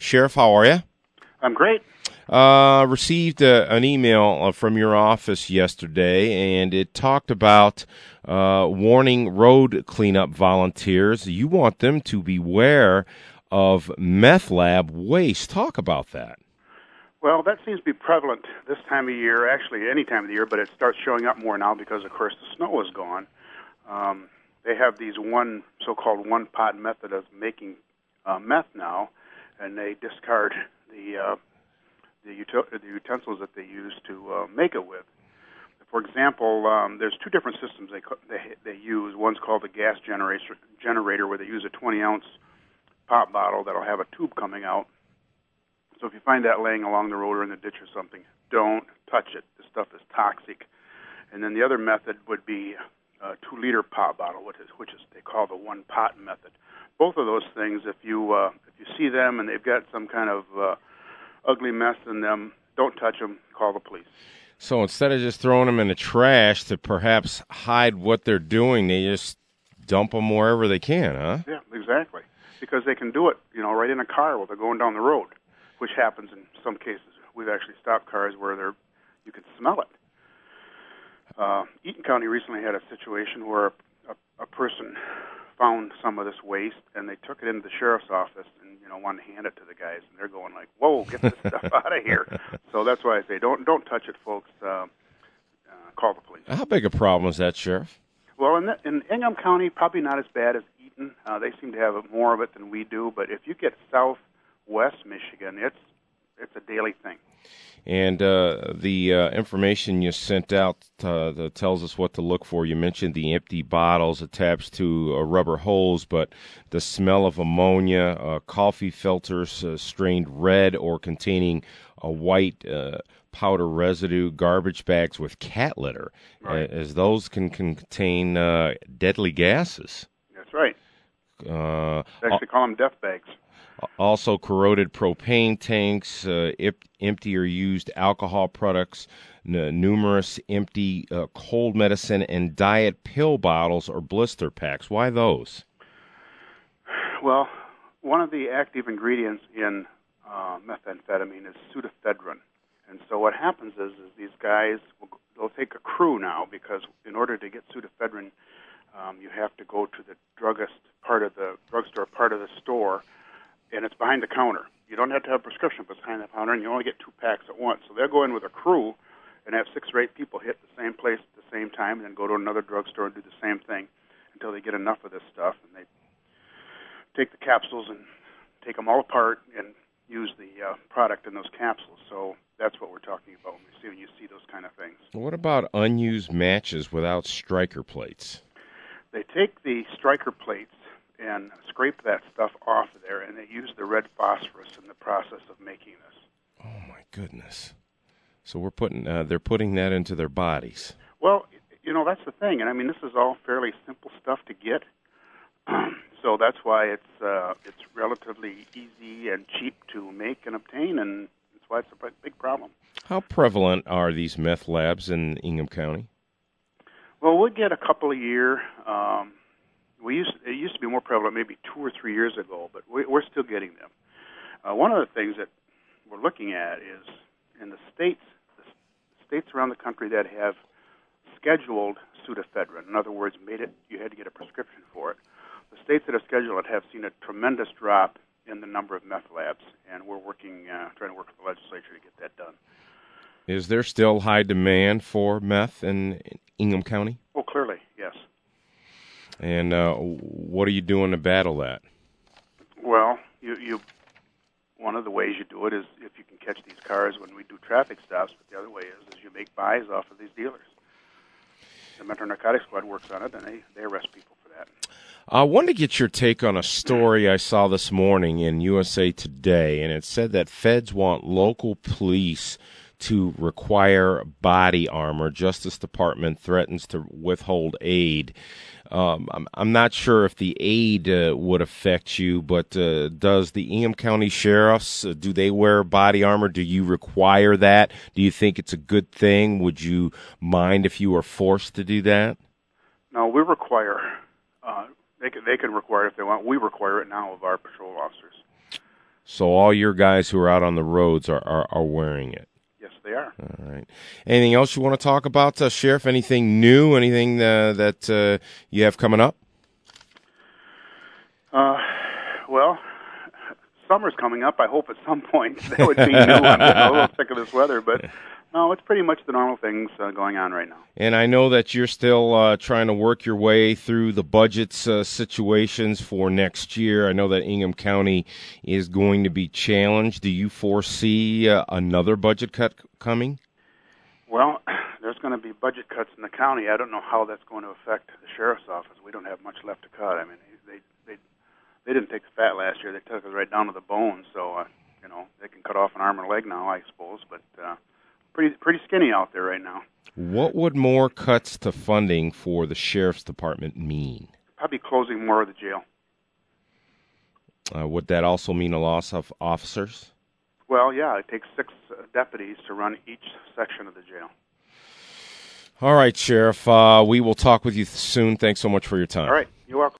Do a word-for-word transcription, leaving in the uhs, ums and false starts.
Sheriff, how are you? I'm great. Uh, received a, an email from your office yesterday, and it talked about uh, warning road cleanup volunteers. You want them to beware of meth lab waste. Talk about that. Well, that seems to be prevalent this time of year, actually any time of the year, but it starts showing up more now because, of course, the snow is gone. Um, they have these one so-called one-pot method of making uh, meth now, and they discard the uh, the, util- the utensils that they use to uh, make it with. For example, um, there's two different systems they, co- they they use. One's called the gas generator, generator, where they use a twenty-ounce pop bottle that'll have a tube coming out. So if you find that laying along the road or in the ditch or something, don't touch it. This stuff is toxic. And then the other method would be a two-liter pop bottle, which is which is they call the one-pot method. Both of those things, if you uh, if you see them and they've got some kind of uh, ugly mess in them, don't touch them. Call the police. So instead of just throwing them in the trash to perhaps hide what they're doing, they just dump them wherever they can, huh? Yeah, exactly. Because they can do it, you know, right in a car while they're going down the road, which happens in some cases. We've actually stopped cars where they're you can smell it. Uh, Eaton County recently had a situation where a, a, a person found some of this waste, and they took it into the sheriff's office and, you know, wanted to hand it to the guys, and they're going like, whoa, get this stuff out of here. So that's why I say don't don't touch it, folks. Uh, uh, call the police. How big a problem is that, Sheriff? Well, in, the, in Ingham County, probably not as bad as Eaton. Uh, they seem to have more of it than we do, but if you get southwest Michigan, it's it's a daily thing. And uh, the uh, information you sent out uh, that tells us what to look for. You mentioned the empty bottles attached to uh, rubber hose, but the smell of ammonia, uh, coffee filters uh, strained red or containing a white uh, powder residue, garbage bags with cat litter, right. as those can contain uh, deadly gases. That's right. Uh, they actually call them death bags. Also, corroded propane tanks, uh, ip- empty or used alcohol products, n- numerous empty uh, cold medicine and diet pill bottles or blister packs. Why those? Well, one of the active ingredients in uh, methamphetamine is pseudoephedrine. And so what happens is, is these guys, will, they'll take a crew now because in order to get pseudoephedrine, um, you have to go to the druggist part of the drugstore part of the store, and it's behind the counter. You don't have to have a prescription, but it's behind the counter, and you only get two packs at once. So they'll go in with a crew and have six or eight people hit the same place at the same time and then go to another drugstore and do the same thing until they get enough of this stuff. And they take the capsules and take them all apart and use the uh, product in those capsules. So that's what we're talking about when we see when you see those kind of things. What about unused matches without striker plates? They take the striker plates and scrape that stuff off of there, and they use the red phosphorus in the process of making this. Oh my goodness! So we're putting uh, they're putting that into their bodies. Well, you know that's the thing, and I mean this is all fairly simple stuff to get, so that's why it's uh, it's relatively easy and cheap to make and obtain, and that's why it's a big problem. How prevalent are these meth labs in Ingham County? Well, we get a couple a year. Um, We used it used to be more prevalent maybe two or three years ago, but we, we're still getting them. Uh, one of the things that we're looking at is in the states, the states around the country that have scheduled pseudoephedrine. In other words, made it you had to get a prescription for it. The states that have scheduled it have seen a tremendous drop in the number of meth labs, and we're working, uh, trying to work with the legislature to get that done. Is there still high demand for meth in Ingham County? Oh, clearly, yes. And uh, what are you doing to battle that? Well, you, you one of the ways you do it is if you can catch these cars when we do traffic stops, but the other way is, is you make buys off of these dealers. The Metro Narcotics Squad works on it, and they, they arrest people for that. I wanted to get your take on a story I saw this morning in U S A Today, and it said that feds want local police to require body armor. Justice Department threatens to withhold aid. Um, I'm, I'm not sure if the aid uh, would affect you, but uh, does the Ingham County Sheriffs, uh, do they wear body armor? Do you require that? Do you think it's a good thing? Would you mind if you were forced to do that? No, we require, uh, they can, they can require it if they want. We require it now of our patrol officers. So all your guys who are out on the roads are, are, are wearing it. Yes, they are. All right. Anything else you want to talk about, uh, Sheriff? Anything new? Anything uh, that uh, you have coming up? Uh, well, summer's coming up. I hope at some point that would be new. I'm getting a little sick of this weather, but no, it's pretty much the normal things uh, going on right now. And I know that you're still uh, trying to work your way through the budgets uh, situations for next year. I know that Ingham County is going to be challenged. Do you foresee uh, another budget cut coming? Well, there's going to be budget cuts in the county. I don't know how that's going to affect the sheriff's office. We don't have much left to cut. I mean, they they they didn't take us fat last year. They took us right down to the bone. So, uh, you know, they can cut off an arm or leg now, I suppose. But uh, pretty pretty skinny out there right now. What would more cuts to funding for the sheriff's department mean? Probably closing more of the jail. Uh, would that also mean a loss of officers? Well, yeah, it takes six uh, deputies to run each section of the jail. All right, Sheriff. Uh, we will talk with you soon. Thanks so much for your time. All right. You're welcome.